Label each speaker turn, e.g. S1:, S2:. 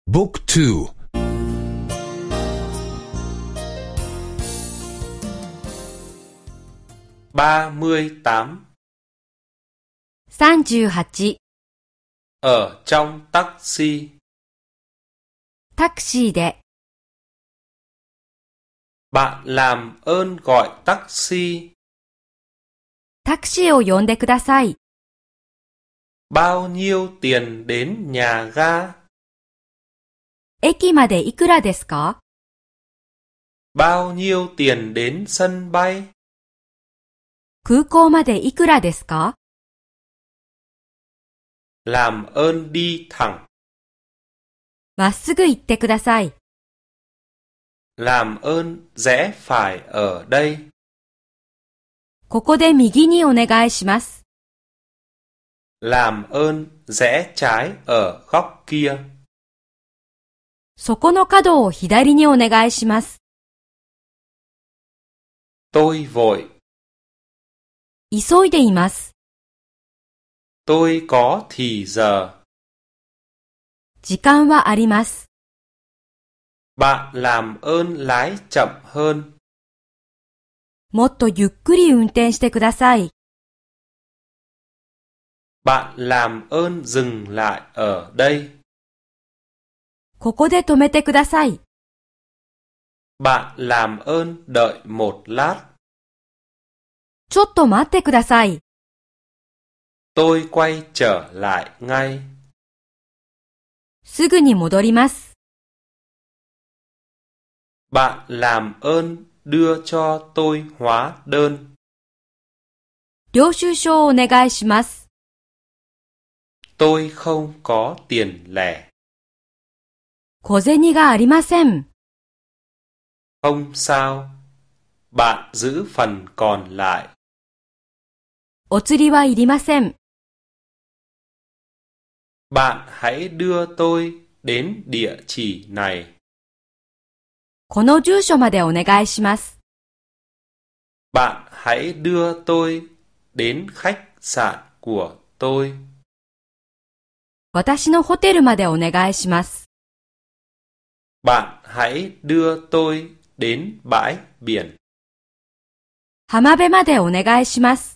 S1: บุ๊กทู
S2: 38
S3: 38
S2: ở trong taxi.
S3: タクシーで
S2: Bạn làm ơn gọi taxi.
S3: タクシーを呼んでください。
S2: Bao nhiêu tiền đến nhà ga?
S3: 駅までいくらですか？
S2: Bao nhiêu tiền đến sân bay?
S3: 空港までいくらですか？
S2: Làm ơn đi thẳng.
S3: まっすぐ行ってください。
S2: Làm ơn rẽ phải ở đây.
S3: ここで右にお願いします。
S2: Làm ơn rẽ trái ở góc kia.
S3: そこの角を左にお願いします。
S2: Tôi vội.
S3: 急いでいます。
S2: Tôi có thì giờ.
S3: 時間はあります。
S2: Bạn làm ơn lái chậm hơn.
S3: もっとゆっくり運転してください。
S2: Bạn làm ơn dừng lại ở đây.
S3: ここで止めてください。
S2: Bạn làm ơn đợi một lát.
S3: ちょっと待ってください。
S2: Tôi quay trở lại ngay.
S3: すぐに戻ります。
S2: Bạn làm ơn đưa cho tôi hóa đơn.
S3: 領収書をお願いします。
S2: Tôi không có tiền lẻ.
S3: 小銭がありません。
S2: Không sao. Bạn giữ phần còn lại.
S3: お釣りはいりません。
S2: Bạn hãy đưa tôi đến địa chỉ này.
S3: この住所までお願いします。
S2: Bạn hãy đưa tôi đến khách sạn của tôi.
S3: 私のホテルまでお願いします。
S2: Bạn hãy đưa tôi đến bãi biển.
S3: 浜辺までお願いします。